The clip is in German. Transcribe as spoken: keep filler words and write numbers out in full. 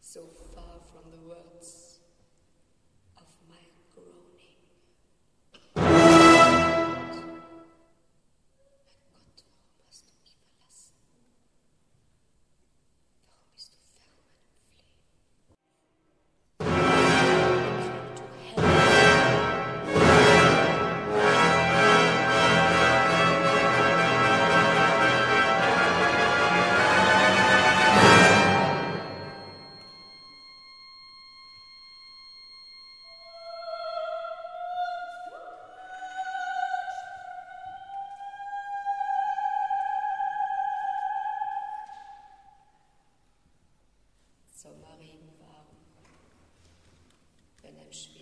so far from the words of my groaning. Mein Gott, warum hast du mich verlassen? Warum bist du fern meinem Flehen? To hell. Sommerregen warm, wenn ein Schwede